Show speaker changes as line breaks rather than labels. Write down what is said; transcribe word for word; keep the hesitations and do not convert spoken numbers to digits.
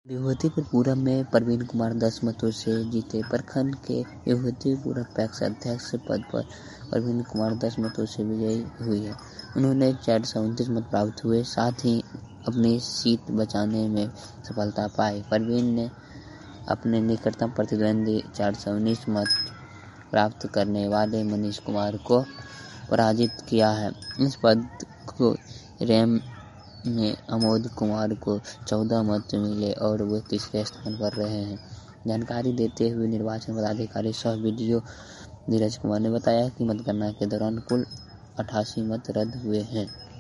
विभूतिपुर पूरब में प्रवीण कुमार दस मतों से जीते। प्रखंड के विभूतिपुर पैक्स अध्यक्ष पद पर प्रवीण कुमार दस मतों से विजयी हुई है। उन्होंने चार सौ उनतीस मत प्राप्त हुए, साथ ही अपनी सीट बचाने में सफलता पाई। प्रवीण ने अपने निकटतम प्रतिद्वंदी चार सौ उन्नीस मत प्राप्त करने वाले मनीष कुमार को पराजित किया है। इस पद को रैम में अमोद कुमार को चौदह मत मिले और वे तीसरे स्थान पर रहे हैं। जानकारी देते हुए निर्वाचन पदाधिकारी सह वीडियो धीरज कुमार ने बताया कि मतगणना के दौरान कुल अठासी मत रद्द हुए हैं।